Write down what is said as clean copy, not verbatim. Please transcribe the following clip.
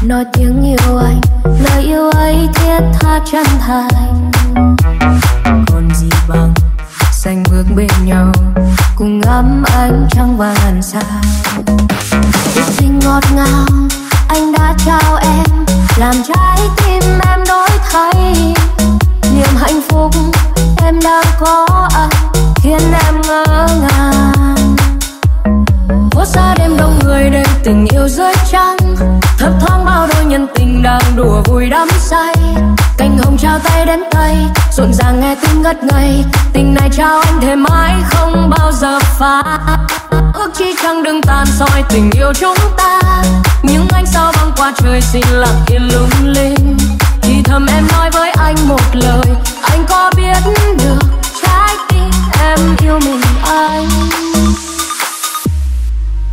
nói tiếng yêu anh, lời yêu ấy thiết tha chân thành. Còn gì bằng xanh bước bên nhau, cùng ngắm ánh trăng và ngàn sao. Cuộc tình ngọt ngào anh đã trao em, làm trái tim em đổi thay. Niềm hạnh phúc em đang có anh khiến em ngỡ ngàng. Phố xa đêm đông người đêm tình yêu dưới trăng, thấp thoáng bao đôi nhân tình đang đùa vui đắm say. Cành hồng trao tay đến tay, rộn ràng nghe tim ngất ngây. Tình này trao anh thề mãi không bao giờ phai. Ước chi trăng đừng tàn soi tình yêu chúng ta, những ánh sao băng qua trời xin lặng yên lung linh. Thì thầm em nói với anh một lời, anh có biết được trái tim em yêu mình anh.